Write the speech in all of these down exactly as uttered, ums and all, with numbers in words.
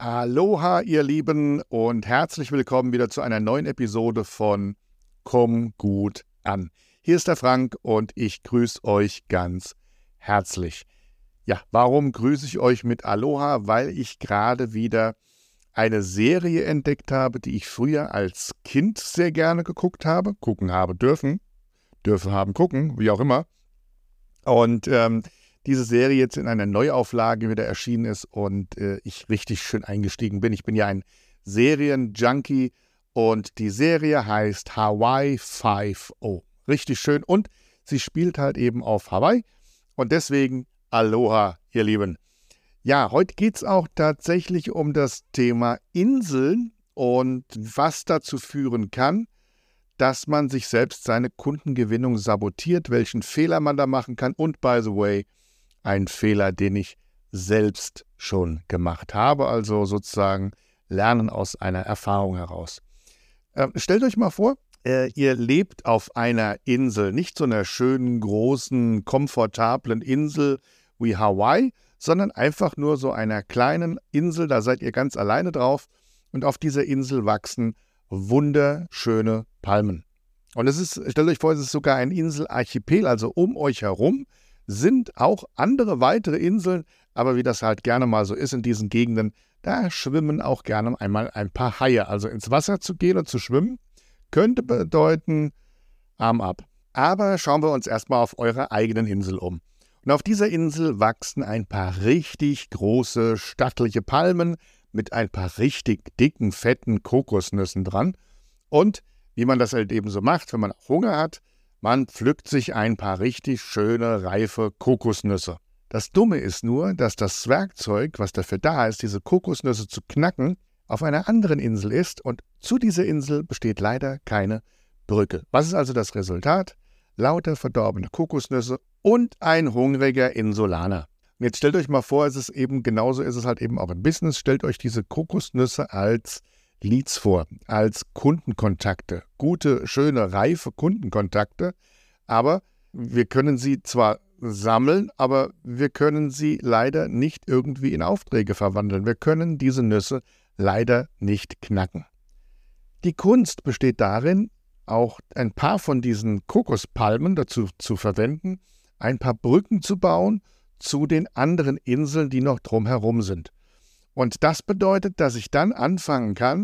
Aloha, ihr Lieben, und herzlich willkommen wieder zu einer neuen Episode von Komm gut an. Hier ist der Frank und ich grüße euch ganz herzlich. Ja, warum grüße ich euch mit Aloha? Weil ich gerade wieder eine Serie entdeckt habe, die ich früher als Kind sehr gerne geguckt habe, gucken habe dürfen, dürfen haben gucken, wie auch immer. Und ähm, diese Serie jetzt in einer Neuauflage wieder erschienen ist und äh, ich richtig schön eingestiegen bin. Ich bin ja ein Serien-Junkie und die Serie heißt Hawaii Five-O. Richtig schön und sie spielt halt eben auf Hawaii und deswegen Aloha, ihr Lieben. Ja, heute geht es auch tatsächlich um das Thema Inseln und was dazu führen kann, dass man sich selbst seine Kundengewinnung sabotiert, welchen Fehler man da machen kann und by the way, ein Fehler, den ich selbst schon gemacht habe, also sozusagen lernen aus einer Erfahrung heraus. Äh, stellt euch mal vor, äh, ihr lebt auf einer Insel, nicht so einer schönen, großen, komfortablen Insel wie Hawaii, sondern einfach nur so einer kleinen Insel, da seid ihr ganz alleine drauf und auf dieser Insel wachsen wunderschöne Palmen. Und es ist, stellt euch vor, es ist sogar ein Inselarchipel, also um euch herum sind auch andere weitere Inseln, aber wie das halt gerne mal so ist in diesen Gegenden, da schwimmen auch gerne einmal ein paar Haie. Also ins Wasser zu gehen und zu schwimmen, könnte bedeuten, Arm ab. Aber schauen wir uns erstmal auf eurer eigenen Insel um. Und auf dieser Insel wachsen ein paar richtig große, stattliche Palmen mit ein paar richtig dicken, fetten Kokosnüssen dran. Und wie man das halt eben so macht, wenn man Hunger hat, man pflückt sich ein paar richtig schöne, reife Kokosnüsse. Das Dumme ist nur, dass das Werkzeug, was dafür da ist, diese Kokosnüsse zu knacken, auf einer anderen Insel ist und zu dieser Insel besteht leider keine Brücke. Was ist also das Resultat? Lauter verdorbene Kokosnüsse und ein hungriger Insulaner. Und jetzt stellt euch mal vor, es ist eben genauso ist es halt eben auch im Business. Stellt euch diese Kokosnüsse als Leads vor, als Kundenkontakte, gute, schöne, reife Kundenkontakte, aber wir können sie zwar sammeln, aber wir können sie leider nicht irgendwie in Aufträge verwandeln. Wir können diese Nüsse leider nicht knacken. Die Kunst besteht darin, auch ein paar von diesen Kokospalmen dazu zu verwenden, ein paar Brücken zu bauen zu den anderen Inseln, die noch drumherum sind. Und das bedeutet, dass ich dann anfangen kann,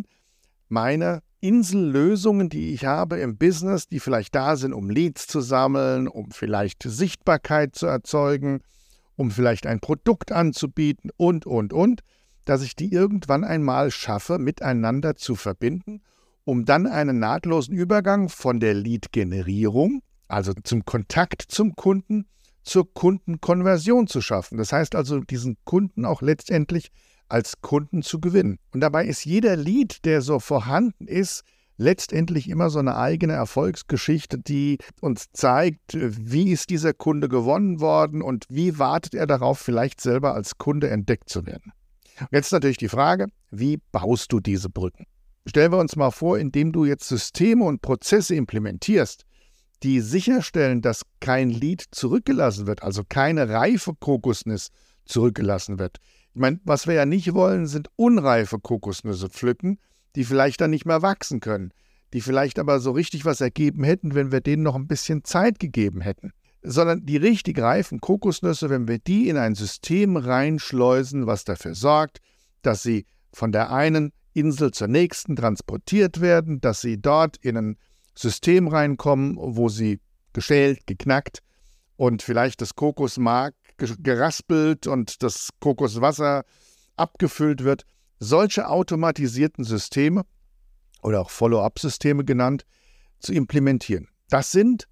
meine Insellösungen, die ich habe im Business, die vielleicht da sind, um Leads zu sammeln, um vielleicht Sichtbarkeit zu erzeugen, um vielleicht ein Produkt anzubieten und, und, und, dass ich die irgendwann einmal schaffe, miteinander zu verbinden, um dann einen nahtlosen Übergang von der Lead-Generierung, also zum Kontakt zum Kunden, zur Kundenkonversion zu schaffen. Das heißt also, diesen Kunden auch letztendlich als Kunden zu gewinnen. Und dabei ist jeder Lead, der so vorhanden ist, letztendlich immer so eine eigene Erfolgsgeschichte, die uns zeigt, wie ist dieser Kunde gewonnen worden und wie wartet er darauf, vielleicht selber als Kunde entdeckt zu werden. Und jetzt natürlich die Frage, wie baust du diese Brücken? Stellen wir uns mal vor, indem du jetzt Systeme und Prozesse implementierst, die sicherstellen, dass kein Lead zurückgelassen wird, also keine reife Kokosnuss zurückgelassen wird. Ich meine, was wir ja nicht wollen, sind unreife Kokosnüsse pflücken, die vielleicht dann nicht mehr wachsen können, die vielleicht aber so richtig was ergeben hätten, wenn wir denen noch ein bisschen Zeit gegeben hätten. Sondern die richtig reifen Kokosnüsse, wenn wir die in ein System reinschleusen, was dafür sorgt, dass sie von der einen Insel zur nächsten transportiert werden, dass sie dort in ein System reinkommen, wo sie geschält, geknackt und vielleicht das Kokosmark geraspelt und das Kokoswasser abgefüllt wird. Solche automatisierten Systeme oder auch Follow-up-Systeme genannt, zu implementieren. Das sind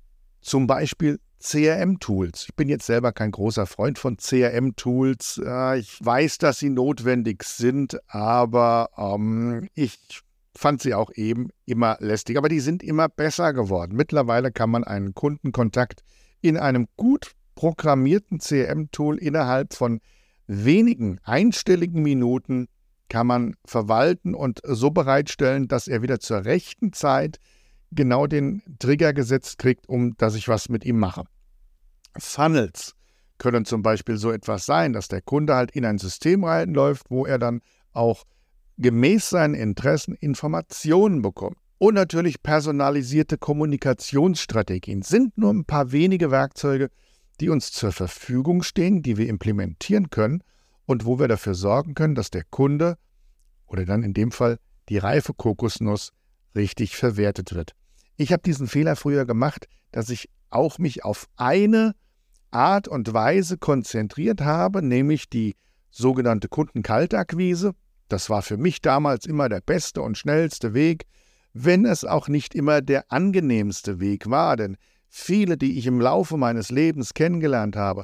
zum Beispiel C R M-Tools. Ich bin jetzt selber kein großer Freund von C R M-Tools. Ich weiß, dass sie notwendig sind, aber ähm, ich fand sie auch eben immer lästig. Aber die sind immer besser geworden. Mittlerweile kann man einen Kundenkontakt in einem gut programmierten C R M-Tool innerhalb von wenigen einstelligen Minuten kann man verwalten und so bereitstellen, dass er wieder zur rechten Zeit genau den Trigger gesetzt kriegt, um dass ich was mit ihm mache. Funnels können zum Beispiel so etwas sein, dass der Kunde halt in ein System reinläuft, wo er dann auch gemäß seinen Interessen Informationen bekommt. Und natürlich personalisierte Kommunikationsstrategien sind nur ein paar wenige Werkzeuge, die uns zur Verfügung stehen, die wir implementieren können und wo wir dafür sorgen können, dass der Kunde oder dann in dem Fall die reife Kokosnuss richtig verwertet wird. Ich habe diesen Fehler früher gemacht, dass ich auch mich auf eine Art und Weise konzentriert habe, nämlich die sogenannte Kundenkaltakquise. Das war für mich damals immer der beste und schnellste Weg, wenn es auch nicht immer der angenehmste Weg war, denn viele, die ich im Laufe meines Lebens kennengelernt habe,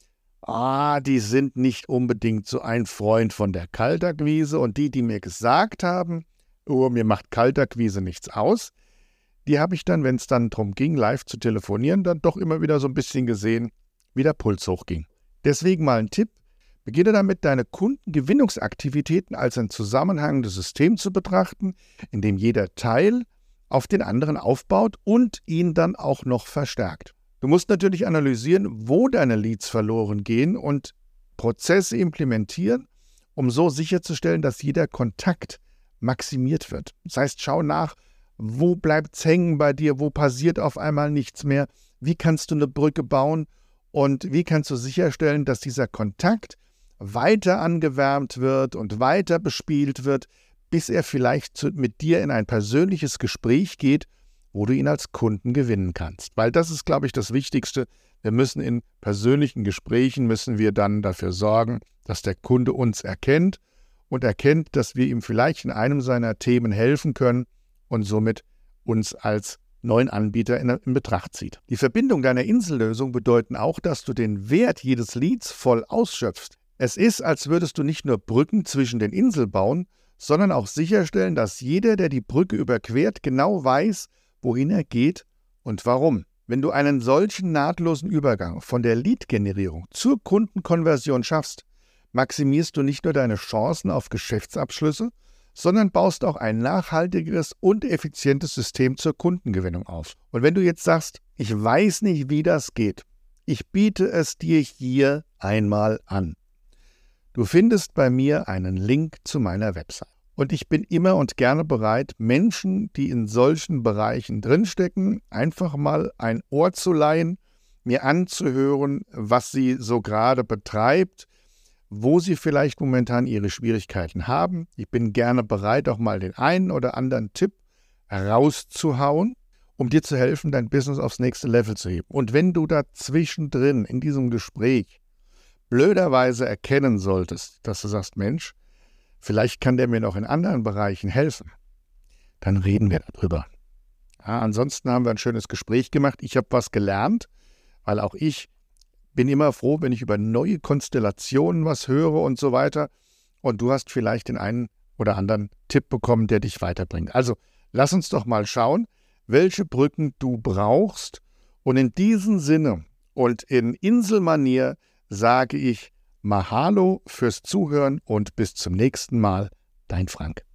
ah, die sind nicht unbedingt so ein Freund von der Kaltakquise und die, die mir gesagt haben, oh, mir macht Kaltakquise nichts aus, die habe ich dann, wenn es dann darum ging, live zu telefonieren, dann doch immer wieder so ein bisschen gesehen, wie der Puls hochging. Deswegen mal ein Tipp: Beginne damit, deine Kundengewinnungsaktivitäten als ein zusammenhangendes System zu betrachten, in dem jeder Teil auf den anderen aufbaut und ihn dann auch noch verstärkt. Du musst natürlich analysieren, wo deine Leads verloren gehen und Prozesse implementieren, um so sicherzustellen, dass jeder Kontakt maximiert wird. Das heißt, schau nach, wo bleibt es hängen bei dir, wo passiert auf einmal nichts mehr, wie kannst du eine Brücke bauen und wie kannst du sicherstellen, dass dieser Kontakt weiter angewärmt wird und weiter bespielt wird, bis er vielleicht zu, mit dir in ein persönliches Gespräch geht, wo du ihn als Kunden gewinnen kannst. Weil das ist, glaube ich, das Wichtigste. Wir müssen in persönlichen Gesprächen, müssen wir dann dafür sorgen, dass der Kunde uns erkennt und erkennt, dass wir ihm vielleicht in einem seiner Themen helfen können und somit uns als neuen Anbieter in, in Betracht zieht. Die Verbindung deiner Insellösung bedeutet auch, dass du den Wert jedes Leads voll ausschöpfst. Es ist, als würdest du nicht nur Brücken zwischen den Inseln bauen, sondern auch sicherstellen, dass jeder, der die Brücke überquert, genau weiß, wohin er geht und warum. Wenn du einen solchen nahtlosen Übergang von der Lead-Generierung zur Kundenkonversion schaffst, maximierst du nicht nur deine Chancen auf Geschäftsabschlüsse, sondern baust auch ein nachhaltigeres und effizientes System zur Kundengewinnung auf. Und wenn du jetzt sagst, ich weiß nicht, wie das geht, ich biete es dir hier einmal an. Du findest bei mir einen Link zu meiner Website. Und ich bin immer und gerne bereit, Menschen, die in solchen Bereichen drinstecken, einfach mal ein Ohr zu leihen, mir anzuhören, was sie so gerade betreibt, wo sie vielleicht momentan ihre Schwierigkeiten haben. Ich bin gerne bereit, auch mal den einen oder anderen Tipp rauszuhauen, um dir zu helfen, dein Business aufs nächste Level zu heben. Und wenn du da zwischendrin in diesem Gespräch blöderweise erkennen solltest, dass du sagst, Mensch, vielleicht kann der mir noch in anderen Bereichen helfen, dann reden wir darüber. Ja, ansonsten haben wir ein schönes Gespräch gemacht. Ich habe was gelernt, weil auch ich bin immer froh, wenn ich über neue Konstellationen was höre und so weiter. Und du hast vielleicht den einen oder anderen Tipp bekommen, der dich weiterbringt. Also lass uns doch mal schauen, welche Brücken du brauchst. Und in diesem Sinne und in Inselmanier sage ich Mahalo fürs Zuhören und bis zum nächsten Mal, dein Frank.